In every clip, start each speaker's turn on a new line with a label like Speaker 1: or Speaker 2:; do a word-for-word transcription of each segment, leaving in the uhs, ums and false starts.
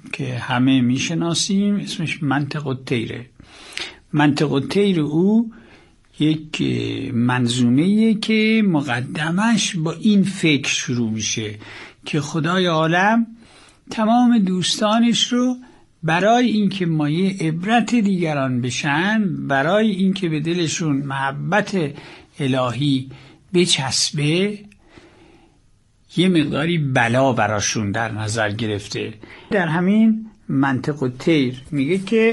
Speaker 1: که همه میشناسیم، اسمش منطق الطیره. منطق الطیر او یک منظومه‌ایه که مقدمش با این فکر شروع میشه که خدای عالم تمام دوستانش رو برای اینکه مایه عبرت دیگران بشن، برای اینکه به دلشون محبت الهی بچسبه، یه مقداری بلا براشون در نظر گرفته. در همین منطق الطیر میگه که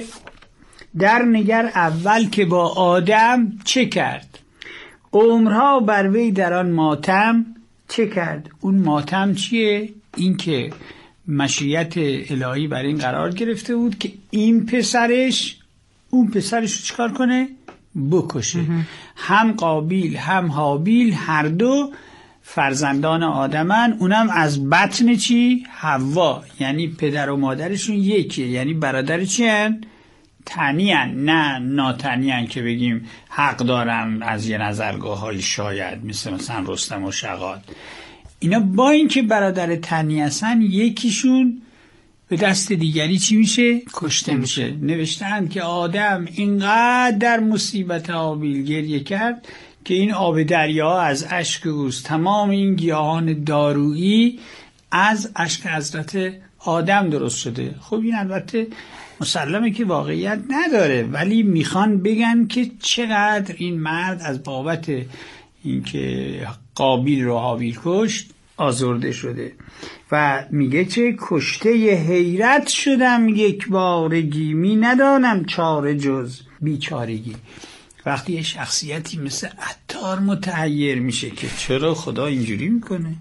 Speaker 1: در نگر اول که با آدم چه کرد، عمرها بر وی در آن ماتم چه کرد. اون ماتم چیه؟ این که مشیت الهی بر این قرار گرفته بود که این پسرش اون پسرش رو چکار کنه؟ بکشه. هم قابیل هم هابیل هر دو فرزندان آدمن، اونم از بطن چی؟ حوا. یعنی پدر و مادرشون یکیه، یعنی برادر چی هن؟ تنیان، نه ناتنیان که بگیم حق دارن از یه نظرگاه های شاید مثل مثلا رستم و شغال. اینا با این که برادر تنی هستن، یکیشون به دست دیگری چی میشه؟ کشته میشه. نوشتن که آدم اینقدر در مصیبت هابیل گریه کرد که این آب دریا از اشک اوست. تمام این گیاهان دارویی از اشک حضرت آدم درست شده. خب این البته مسلمه که واقعیت نداره، ولی میخوان بگن که چقدر این مرد از بابت اینکه قابیل رو هابیل کشت آزرده شده. و میگه چه کشته حیرت شدم یک بارگی، می ندانم چاره جز بیچارگی. وقتی یه شخصیتی مثل عطار متحیر میشه که چرا خدا اینجوری میکنه،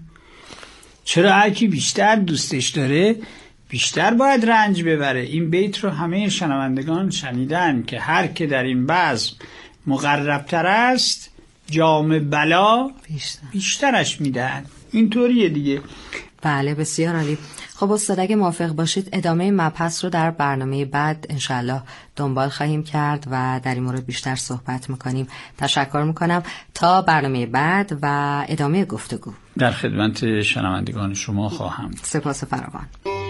Speaker 1: چرا هر کی بیشتر دوستش داره بیشتر باید رنج ببره. این بیت رو همه شنوندگان شنیدن که هر که در این بزم مقربتر است جام بلا بیشتر. بیشترش میدن. اینطوریه دیگه.
Speaker 2: بله بسیار عالی. خب استاد اگه موافق باشید ادامه مبحث رو در برنامه بعد انشالله دنبال خواهیم کرد و در این مورد بیشتر صحبت میکنیم. تشکر میکنم. تا برنامه بعد و ادامه گفتگو
Speaker 1: در خدمت شنوندگان شما خواهم.
Speaker 2: سپاس فراوان.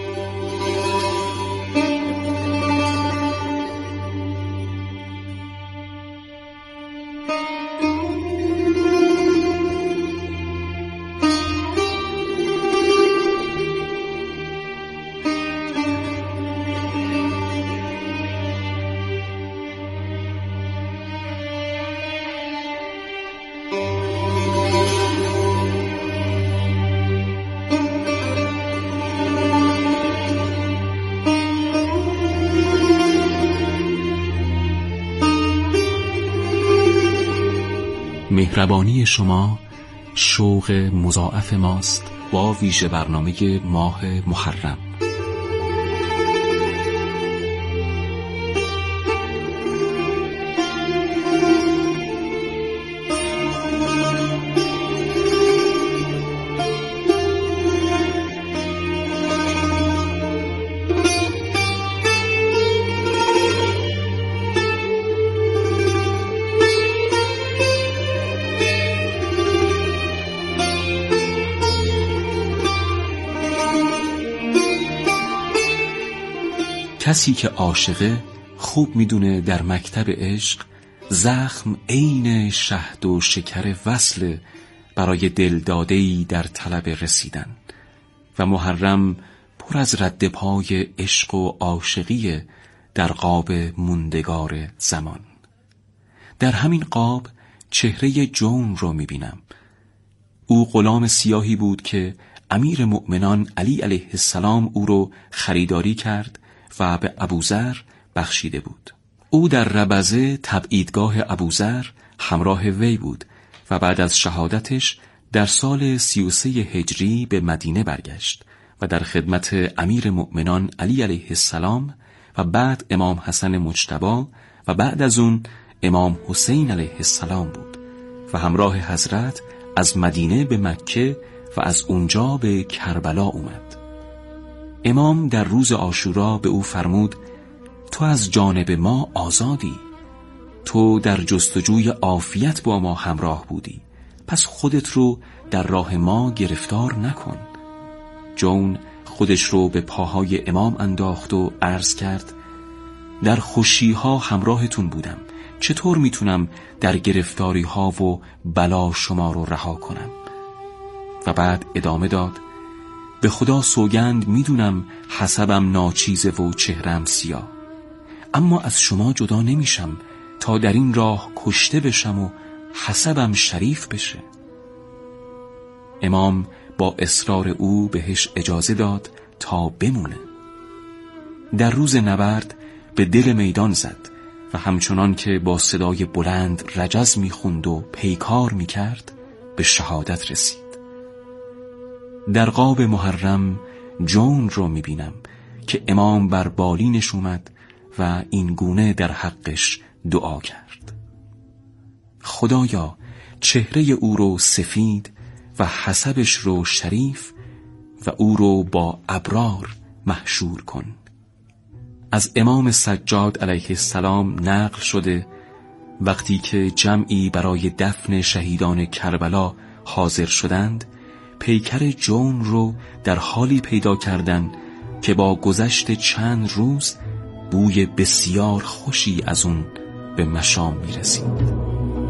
Speaker 3: مهربانی شما شوق مضاعف ماست با ویژه برنامه ماه محرم. کسی که عاشقه خوب میدونه در مکتب عشق زخم عین شهد و شکر وصل برای دلداده‌ای در طلب رسیدن، و محرم پر از رد پای عشق و عاشقی در قاب موندگار زمان. در همین قاب چهره جون رو میبینم. او غلام سیاهی بود که امیر مؤمنان علی علیه السلام او رو خریداری کرد و به ابوذر بخشیده بود. او در ربزه تبعیدگاه ابوذر همراه وی بود و بعد از شهادتش در سال سی و سه هجری به مدینه برگشت و در خدمت امیر مؤمنان علی علیه السلام و بعد امام حسن مجتبی و بعد از اون امام حسین علیه السلام بود و همراه حضرت از مدینه به مکه و از اونجا به کربلا اومد. امام در روز عاشورا به او فرمود تو از جانب ما آزادی، تو در جستجوی عافیت با ما همراه بودی، پس خودت رو در راه ما گرفتار نکن. جون خودش رو به پاهای امام انداخت و عرض کرد: در خوشی‌ها همراهتون بودم، چطور میتونم در گرفتاری‌ها و بلا شما رو رها کنم؟ و بعد ادامه داد: به خدا سوگند میدونم حسبم ناچیزه و چهرم سیاه، اما از شما جدا نمیشم تا در این راه کشته بشم و حسبم شریف بشه. امام با اصرار او بهش اجازه داد تا بمونه. در روز نبرد به دل میدان زد و همچنان که با صدای بلند رجز میخوند و پیکار میکرد به شهادت رسید. در قاب محرم جون رو میبینم که امام بر بالینش اومد و این گونه در حقش دعا کرد: خدایا چهره او رو سفید و حسبش رو شریف و او رو با ابرار محشور کن. از امام سجاد علیه السلام نقل شده وقتی که جمعی برای دفن شهیدان کربلا حاضر شدند، پیکر جون رو در حالی پیدا کردند که با گذشت چند روز بوی بسیار خوشی از اون به مشام می رسید.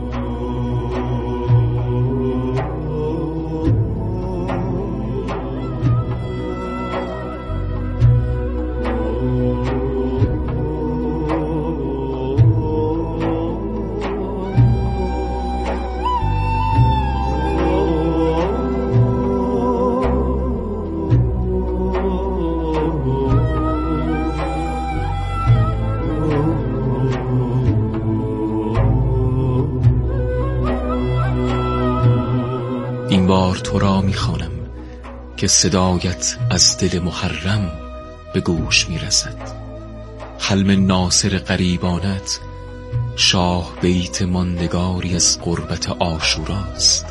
Speaker 3: این بار تو را میخوانم که صدایت از دل محرم به گوش میرسد. حلم ناصر غریبانت شاه بیت ماندگاری از قربت عاشوراست.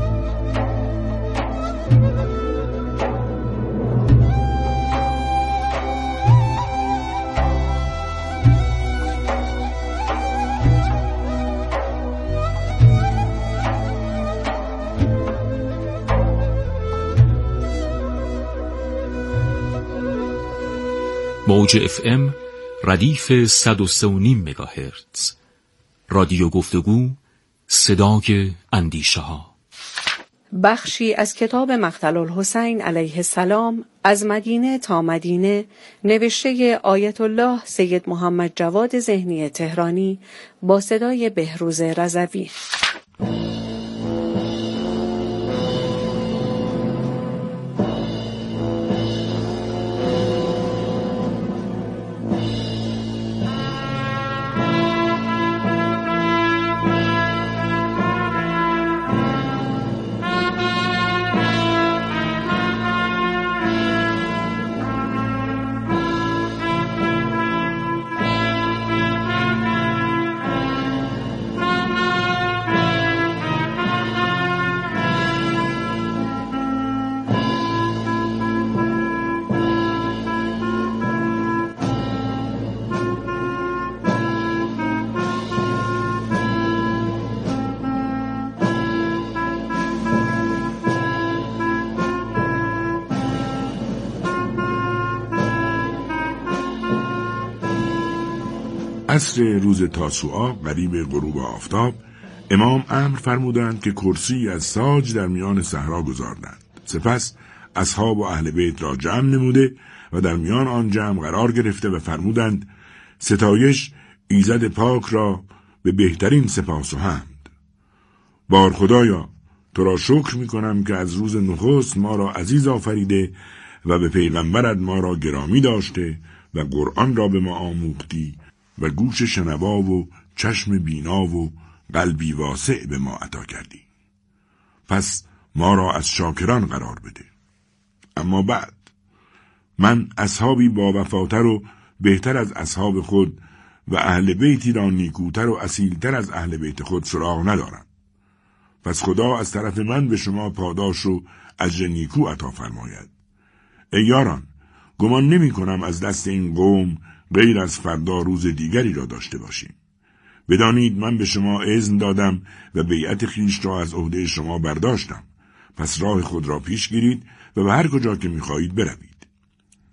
Speaker 3: موج اف ام ردیف صد و سه و نیم مگاهرتز. رادیو گفتگو، صدای اندیشه ها.
Speaker 4: بخشی از کتاب مقتل الحسین علیه السلام از مدینه تا مدینه، نوشته آیت الله سید محمد جواد ذهنی تهرانی با صدای بهروز رضوی.
Speaker 5: عصر روز تاسوعا قریب غروب آفتاب، امام امر فرمودند که کرسی از ساج در میان صحرا گذاردند. سپس اصحاب و اهل بیت را جمع نموده و در میان آن جمع قرار گرفته و فرمودند: ستایش ایزد پاک را به بهترین سپاس و حمد. بار خدایا، تو را شکر می کنم که از روز نخست ما را عزیز آفریده و به پیغمبرت ما را گرامی داشته و قرآن را به ما آموختی و گوش شنوا و چشم بینا و قلبی واسع به ما عطا کردی. پس ما را از شاکران قرار بده. اما بعد من اصحابی با وفاتر و بهتر از اصحاب خود و اهل بیتی را نیکوتر و اصیلتر از اهل بیت خود سراغ ندارم. پس خدا از طرف من به شما پاداش و اجر نیکو عطا فرماید. ای یاران، گمان نمی کنم از دست این قوم غیر از فردا روز دیگری را داشته باشیم. بدانید من به شما اذن دادم و بیعت خویش را از عهده شما برداشتم. پس راه خود را پیش گیرید و به هر کجا که می‌خواهید بروید.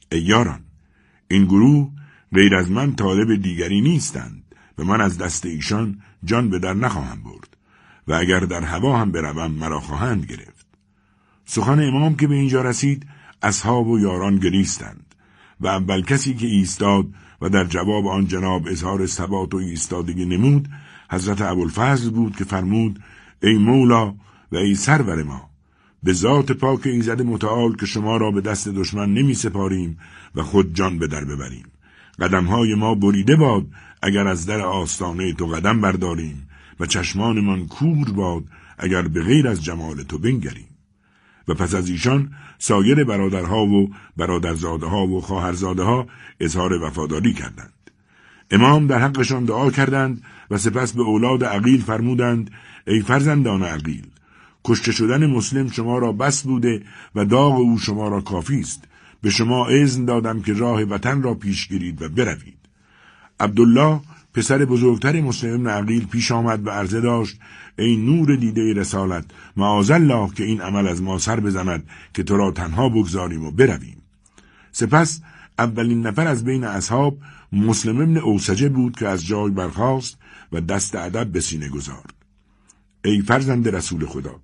Speaker 5: ای یاران، این گروه غیر از من طالب دیگری نیستند و من از دست ایشان جان به در نخواهم برد و اگر در هوا هم بروم مرا خواهند گرفت. سخن امام که به اینجا رسید، اصحاب و یاران گریستند و اول کسی که ایستاد و در جواب آن جناب اظهار ثبات و ایستادگی نمود حضرت ابوالفضل بود که فرمود: ای مولا و ای سرور ما، به ذات پاک ایزد متعال که شما را به دست دشمن نمی سپاریم و خود جان به در ببریم. قدمهای ما بریده باد اگر از در آستانه تو قدم برداریم و چشمانمان کور باد اگر به غیر از جمال تو بنگریم. و پس از ایشان سایر برادرها و برادرزاده ها و خواهرزاده ها اظهار وفاداری کردند. امام در حقشان دعا کردند و سپس به اولاد عقیل فرمودند: ای فرزندان عقیل، کشته شدن مسلم شما را بس بوده و داغ او شما را کافی است. به شما اذن دادم که راه وطن را پیش گیرید و بروید. عبدالله پسر بزرگتر مسلم بن عقیل پیش آمد و عرضه داشت: ای نور دیده رسالت، معاذالله که این عمل از ما سر بزند که تو را تنها بگذاریم و برویم. سپس اولین نفر از بین اصحاب مسلم بن اوسجه بود که از جای برخاست و دست ادب به سینه گذارد. ای فرزند رسول خدا،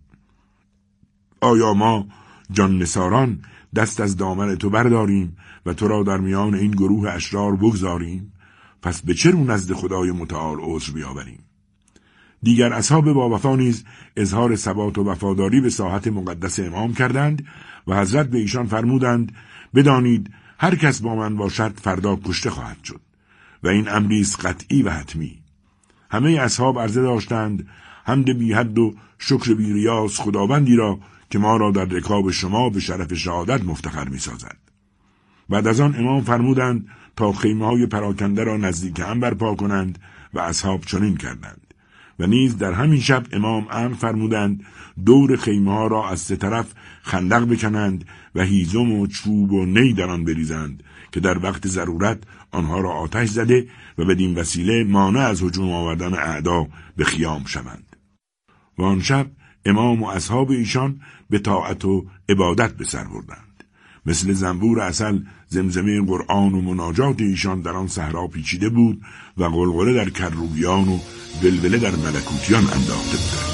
Speaker 5: آیا ما جان نثاران دست از دامن تو برداریم و تو را در میان این گروه اشرار بگذاریم؟ پس به چه رو نزد خدای متعال عذر بیاوریم؟ دیگر اصحاب با وفا نیز اظهار ثبات و وفاداری به ساحت مقدس امام کردند و حضرت به ایشان فرمودند: بدانید هر کس با من باشد فردا کشته خواهد شد و این امری است قطعی و حتمی. همه اصحاب عرضه داشتند: حمد بی حد و شکر بی ریاض خداوندی را که ما را در رکاب شما به شرف شهادت مفتخر می سازد. بعد از آن امام فرمودند تا خیمه های پراکنده را نزدیک هم برپا کنند و اصحاب چنین کردند. و نیز در همین شب امام امر فرمودند دور خیمه ها را از سه طرف خندق بکنند و هیزم و چوب و نی در آن بریزند که در وقت ضرورت آنها را آتش زده و بدین وسیله مانع از هجوم آوردن اعدا به خیام شوند. و آن شب امام و اصحاب ایشان به طاعت و عبادت به سر بردند. مثل زنبور عسل زمزمه قرآن و مناجات ایشان در آن صحرا پیچیده بود و غلغله در کروبیان و ولوله در ملکوتیان انداخته بود.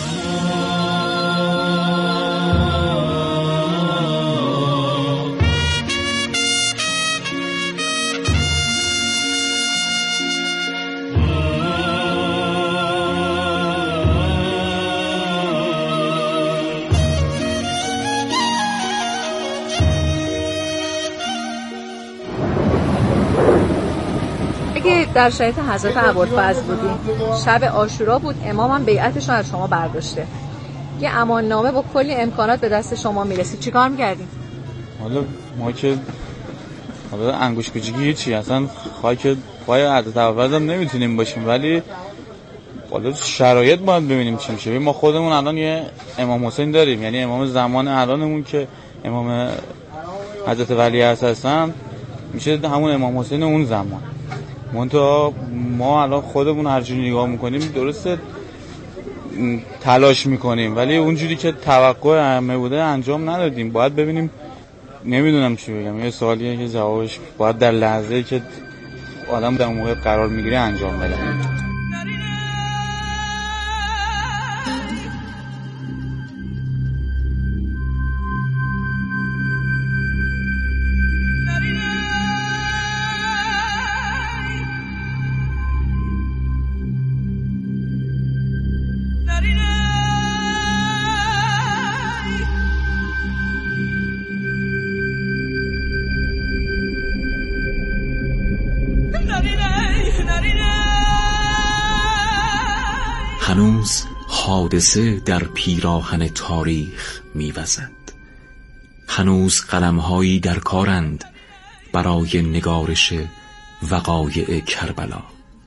Speaker 6: در شرایط حضرت ابوالفضل بودیم، شب عاشورا بود، امامم بیعتش رو از شما برداشته، یه اماننامه با کلی امکانات به دست شما میرسید، چیکار میکردیم؟
Speaker 7: حالا ما که حالا انگوش کوچیکی چی اصلا خاک پای حضرت ابوالفضل هم نمیتونیم باشیم، ولی حالا شرایط باید ببینیم چی میشه. ما خودمون الان یه امام حسین داریم، یعنی امام زمان الانمون که امام حضرت ولی هستن میشه همون امام حسین اون زمان. منتها ما الان خودمون هر جوری نگاه میکنیم درسته تلاش میکنیم، ولی اونجوری که توقع همه بوده انجام ندادیم. باید ببینیم، نمیدونم چی بگم، یه سوالیه که جوابش باید در لحظه‌ای که آدم در موقع قرار میگیره انجام بده.
Speaker 3: هنوز حادثه در پیراهن تاریخ می‌وزد. هنوز قلم‌هایی در کارند برای نگارش وقایع کربلا.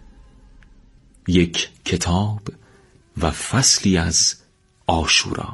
Speaker 3: یک کتاب و فصلی از عاشورا.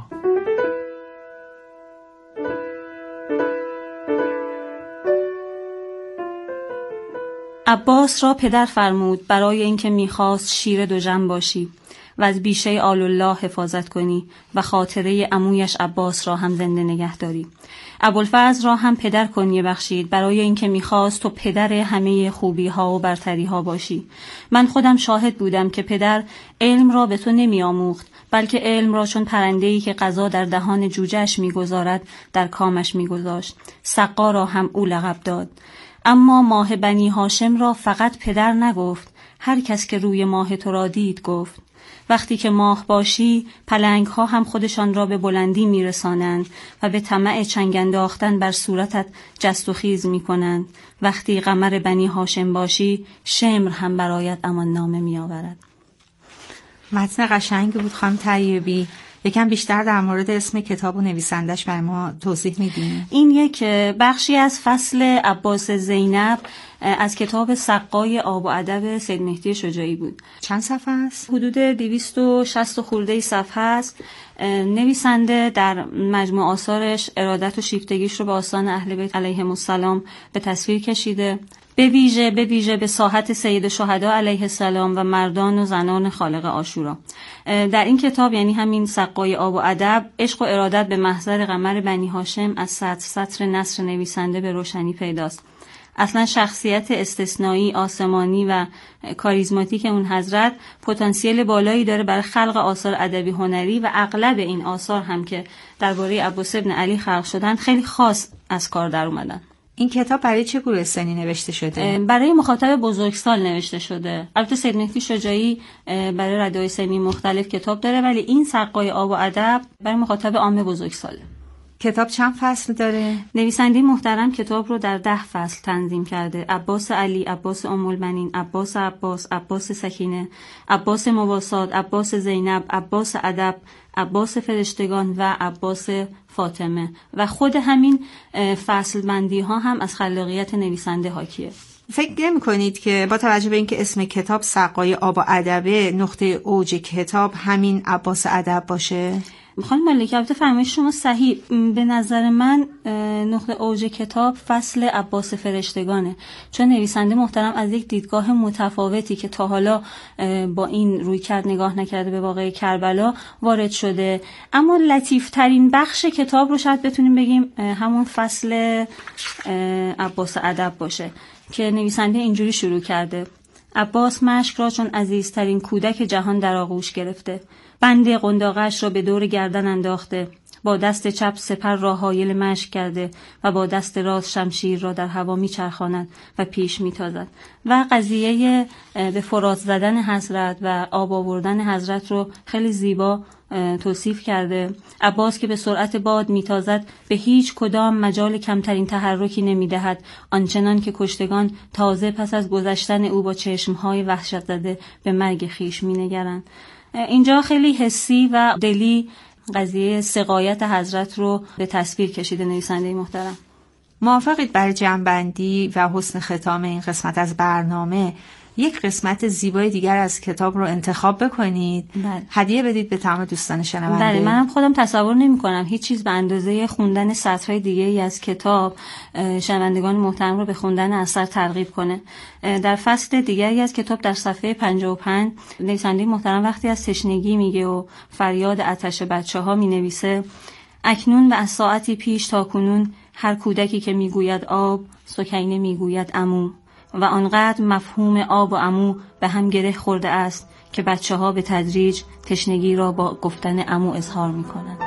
Speaker 8: عباس را پدر فرمود برای اینکه میخواست شیر دوژم باشی و از بیشه آل الله حفاظت کنی و خاطره عمویش عباس را هم زنده نگه داری. ابوالفضل را هم پدر کنی بخشید برای اینکه میخواست تو پدر همه خوبی ها و برتری ها باشی. من خودم شاهد بودم که پدر علم را به تو نمی آموخت، بلکه علم را چون پرنده‌ای که غذا در دهان جوجه‌اش میگذارد در کامش میگذاشت. سقا را هم او لقب داد. اما ماه بنی هاشم را فقط پدر نگفت، هر کس که روی ماه تو را دید گفت. وقتی که ماه باشی پلنگ ها هم خودشان را به بلندی میرسانند و به طمع چنگ انداختن بر صورتت جست و خیز میکنند. وقتی قمر بنی هاشم باشی شمر هم برایت امان نامه میآورد.
Speaker 9: متن قشنگی بود خانم طیبی. یکم بیشتر در مورد اسم کتاب و نویسندش برای ما توضیح میدین؟
Speaker 8: این یک بخشی از فصل عباس زینب از کتاب سقای آب و ادب سید مهدی شجاعی بود.
Speaker 9: چند صفحه است؟
Speaker 8: حدود دویست و شصت خورده صفحه است. نویسنده در مجموع آثارش ارادت و شیفتگیش رو به آستان اهل بیت علیهم السلام به تصویر کشیده. به ویژه به ویژه به ساحت سید شهدا علیه السلام و مردان و زنان خالق عاشورا. در این کتاب، یعنی همین سقای آب و ادب، عشق و ارادت به محضر قمر بنی هاشم از سطر سطر نثر نویسنده به روشنی پیداست. اصلا شخصیت استثنایی، آسمانی و کاریزماتیک اون حضرت پتانسیل بالایی داره برای خلق آثار ادبی هنری و اغلب این آثار هم که درباره عباس ابن علی خلق شدن خیلی خاص از کار در اومدن.
Speaker 9: این کتاب برای چه گروه سنی نوشته شده؟
Speaker 8: برای مخاطب بزرگسال نوشته شده. البته سید مهدی شجاعی برای ردای سنی مختلف کتاب داره، ولی این سقای آب و ادب برای مخاطب عام بزرگساله.
Speaker 9: کتاب چند فصل داره؟
Speaker 8: نویسنده محترم کتاب رو در ده فصل تنظیم کرده. عباس علی، عباس ام المؤمنین، عباس عباس، عباس سکینه، عباس مواسات، عباس زینب، عباس ادب، عباس فرشتگان و عباس فاطمه. و خود همین فصل بندی ها هم از خلاقیت نویسنده حاکیه.
Speaker 9: فکر نمی کنید که با توجه به اینکه اسم کتاب سقای آب و ادبه، نقطه اوج کتاب همین عباس ادب باشه؟
Speaker 8: خانم ملکی، البته فرمایش شما صحیح. به نظر من نقطه اوج کتاب فصل عباس فرشتگانه، چون نویسنده محترم از یک دیدگاه متفاوتی که تا حالا با این رویکرد نگاه نکرده به واقعه کربلا وارد شده. اما لطیف ترین بخش کتاب رو شاید بتونیم بگیم همون فصل عباس ادب باشه که نویسنده اینجوری شروع کرده: عباس مشک را چون عزیزترین کودک جهان در آغوش گرفته، بند قنداقش را به دور گردن انداخته، با دست چپ سپر را حایل مشک کرده و با دست راست شمشیر را در هوا میچرخاند و پیش میتازد. و قضیه به فرات زدن حضرت و آب آوردن حضرت رو خیلی زیبا توصیف کرده. عباس که به سرعت باد میتازد به هیچ کدام مجال کمترین تحرکی نمیدهد، آنچنان که کشتگان تازه پس از گذشتن او با چشمهای وحشت زده به مرگ خیش مینگرند. اینجا خیلی حسی و دلی قضیه سقایت حضرت رو به تصویر کشیده نویسنده محترم.
Speaker 9: موافقید برای جمع‌بندی و حسن ختام این قسمت از برنامه یک قسمت زیبای دیگر از کتاب رو انتخاب بکنید؟
Speaker 8: بله.
Speaker 9: هدیه بدید به تمام دوستان شنونده.
Speaker 8: بله، منم خودم تصور نمی کنم هیچ چیز به اندازه خوندن سطرهای دیگه ای از کتاب شنوندگان محترم رو به خوندن اثر ترغیب کنه. در فصل دیگری از کتاب در صفحه پنجاه و پنج نویسنده محترم وقتی از تشنگی میگه و فریاد آتش بچه‌ها می نویسه: اکنون و از ساعتی پیش تا کنون هر کودکی که میگوید آب، سکینه میگوید عمو، و آنقدر مفهوم آب و عمو به هم گره خورده است که بچه ها به تدریج تشنگی را با گفتن عمو اظهار می کنند.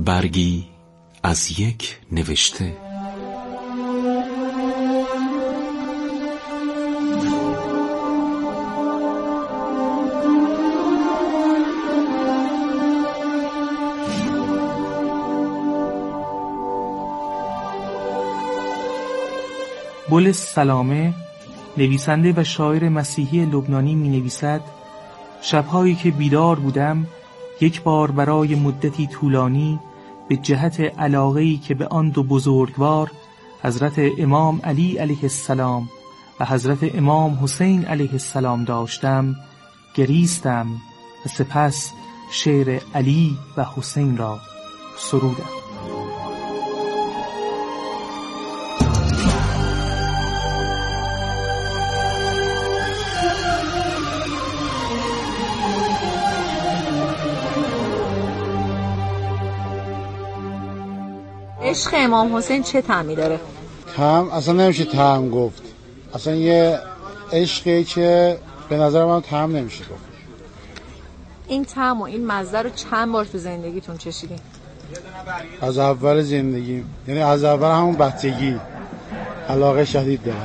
Speaker 3: برگی از یک نوشته.
Speaker 10: بولس سلامه، نویسنده و شاعر مسیحی لبنانی می نویسد: شبهایی که بیدار بودم یک بار برای مدتی طولانی به جهت علاقه‌ای که به آن دو بزرگوار حضرت امام علی علیه السلام و حضرت امام حسین علیه السلام داشتم گریستم و سپس شعر علی و حسین را سرودم.
Speaker 6: عشق امام حسین چه طعمی داره؟
Speaker 11: طعم اصلا نمیشه طعم گفت، اصلا یه عشقی که به نظر من طعم نمیشه گفت.
Speaker 6: این طعم و این مزه رو چند بار تو زندگیتون چشیدین؟
Speaker 11: از اول زندگی، یعنی از اول همون بچگی علاقه شدید دارم.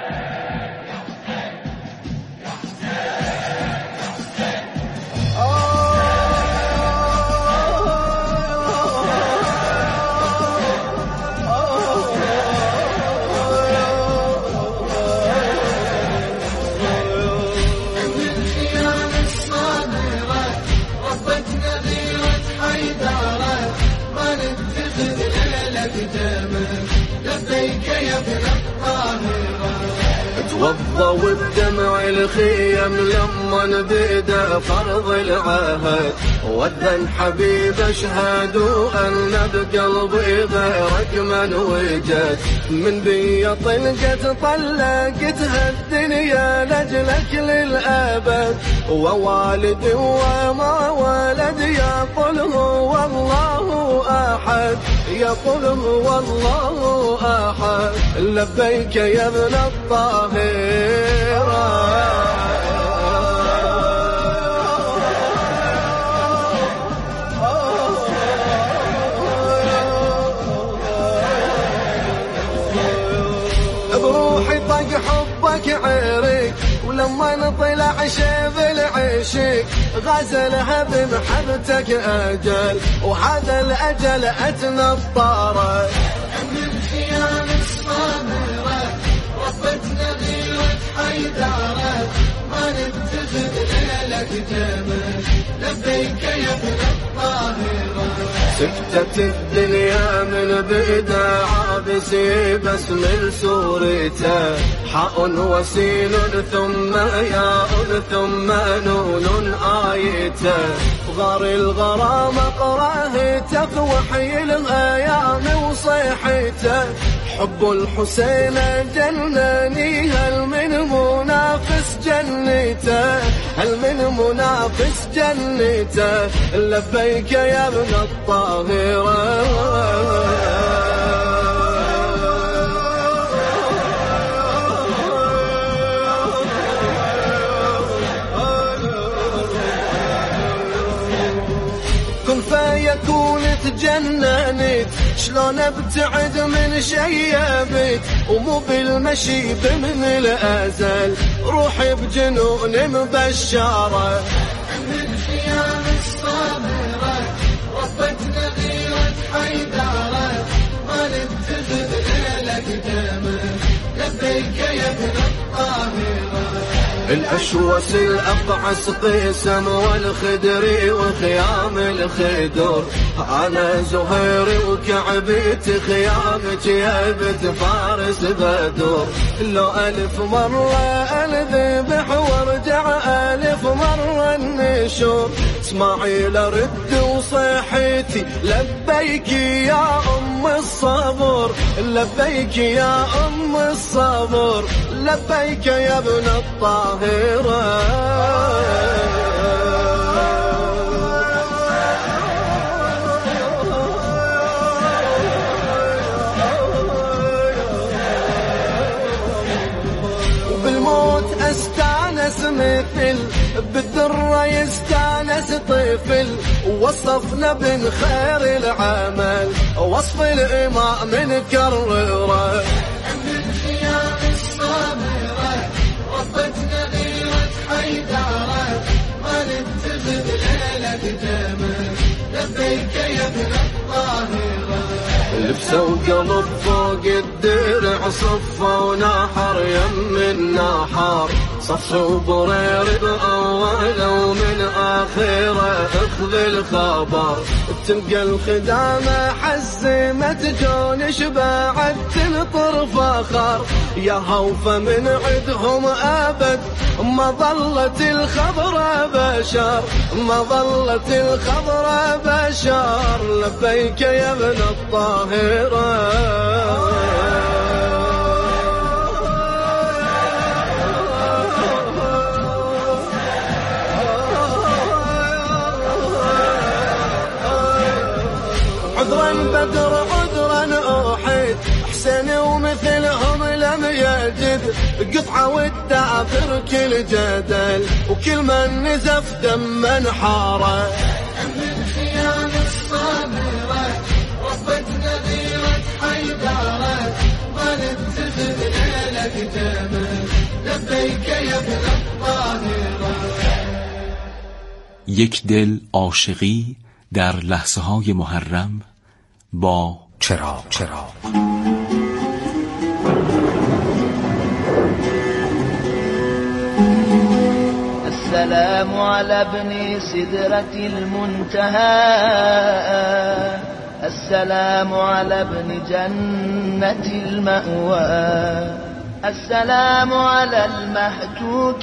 Speaker 12: توضوا بدمع الخيم لما نبدا فرض العهد وذن حبيب اشهدوا ان بقلبي غيرك من وجد من بي طلقت طلقتها الدنيا لاجلك للابد ووالدي وما ولد يقول هو الله احد يقول هو الله احد لبيك يا ابن الطاهر بروحي طق حبك عريق ولما نطلع شيب العشق غزلها بمحبتك اجل وهذا الاجل اتنطره من خيام الصامره ربتنا غيرة حيدارة ما نتخذ ليلك جمل لبيك يا ابن الطاهرة سكتت الدنيا من بدع عابسي بس من سورته حاء وسين ثم ياء ثم نون آيته غار الغرام قراهته في وحي الأيام وصيحته حب الحسين جنني هل من منافس جنته هل من منافس جنته لبيك يا ابن الطاهرة كن فيكون تجننت شلون ابتعد من شيبت ومو بالمشي بمن الازل روحي بجنون مبشره من خيام الصابره ربتنا غيرة حيداره ما نتخذ ليلك جمل لبيك يا ابن الطاهره الأشوس الأقعس قيسم والخدري وخيام الخدر أنا زهيري وكعبيت خيامك يا بنت فارس بدر لو ألف مرة ألذبح وارجع ألف مرة النشور اسماعيل رد وصيحتي لبيك يا أم الصبر لبيك يا أم الصبر لبيك يا ابن الطاهرة وبالموت استانس مثل بالدرة يستانس طفل وصفنا بن خير العمل وصف الإمام نكرره من خيام الصامرة ربتنا غيرة حيدارة ما نتخذ ليلة جمل لبيك يا ابن الطاهرة لبسوا قلب فوق الدرع صفة ونحر يم النحر صفصوا برير بأوله ومن آخره اخذ الخبر تلقى الخدامة حزمت جون شباعت تنطر فخر يا هوفة من عدهم أبد ما ظلت الخضرة بشر ما ظلت الخضرة بشر لبيك يا ابن الطاهرة عذرا بدر عذرا أحد حسن ومثلهم لم يجد قطعة والدافر كل جدل وكل من نزف دما حاره من خيام الصامرة ربتنا غيرة حيدارة ما نتخذ ليلة جمل لبيك يا ابن الطاهرة.
Speaker 3: یک دل عاشقی در لحظه های محرم با چرا چرا
Speaker 13: السلام على ابن سدرة المنتهى السلام على ابن جنة المأوى السلام على المهتوك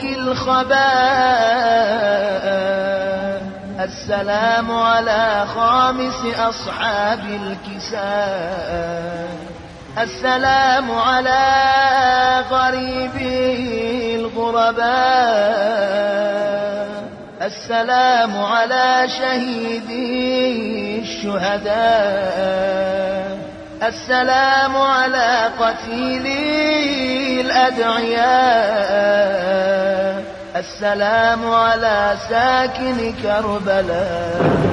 Speaker 13: الخباء السلام على خامس أصحاب الكساء السلام على غريبي الغرباء السلام على شهيدي الشهداء السلام على قتيلي الأدعياء السلام على ساكن كربلاء.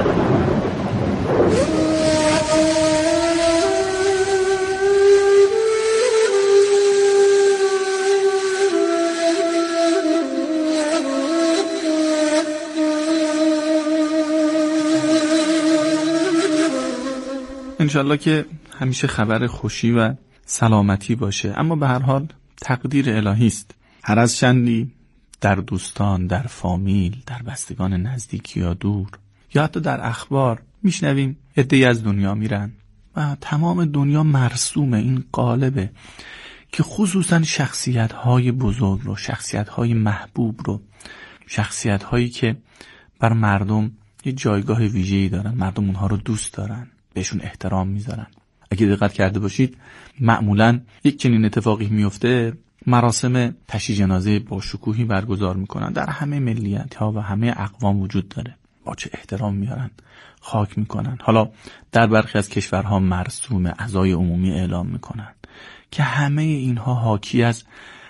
Speaker 10: انشالله که همیشه خبر خوشی و سلامتی باشه، اما به هر حال تقدیر الهی است. هر از چندی در دوستان، در فامیل، در بستگان نزدیک یا دور یا حتی در اخبار میشنویم عده‌ای از دنیا میرن و تمام دنیا مرسوم این قالبه که خصوصا شخصیت‌های بزرگ رو، شخصیت‌های محبوب رو، شخصیت‌هایی که بر مردم یه جایگاه ویژه‌ای دارن، مردم اونها رو دوست دارن، بهشون احترام میذارن. اگه دقت کرده باشید معمولاً یک چنین اتفاقی میفته، مراسم تشییع جنازه با شکوهی برگزار میکنن، در همه ملیت‌ها و همه اقوام وجود داره، با چه احترام میارن، خاک میکنن. حالا در برخی از کشورها مرسوم عزای عمومی اعلام میکنن که همه اینها حاکی از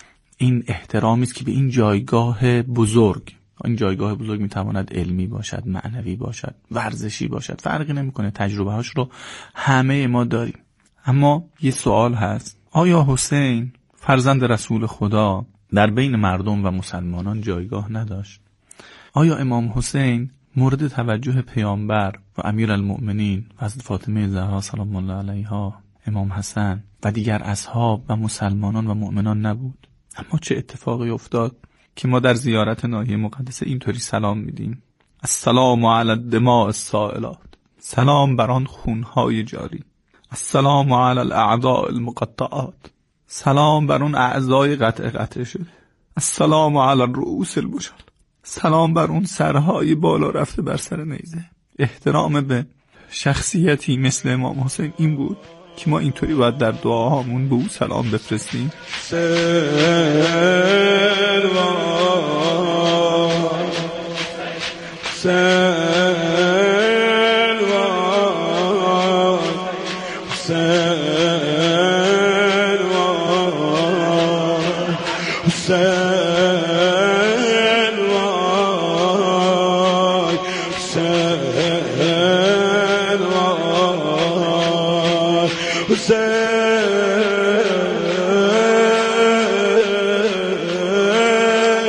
Speaker 10: این احترامی است که به این جایگاه بزرگ، این جایگاه بزرگ میتواند علمی باشد، معنوی باشد، ورزشی باشد، فرقی نمیکنه، تجربه هاش رو همه ما داریم. اما یه سوال هست، آیا حسین فرزند رسول خدا در بین مردم و مسلمانان جایگاه نداشت؟ آیا امام حسین مورد توجه پیامبر و امیرالمؤمنین و حضرت فاطمه زهرا سلام الله علیها، امام حسن و دیگر اصحاب و مسلمانان و مؤمنان نبود؟ اما چه اتفاقی افتاد که ما در زیارت ناحیه مقدسه اینطوری سلام میدیم؟ السلام علی الدماء السائلات، سلام بر آن خونهای جاری، السلام علی الاعضاء المقطعات، سلام بر اون اعضای قطع قطع شده، السلام علی الرؤوس البشال، سلام بر اون سرهای بالا رفته بر سر نیزه. احترام به شخصیتی مثل امام حسین این بود که ما اینطوری باید در دعاهامون به او سلام بفرستیم.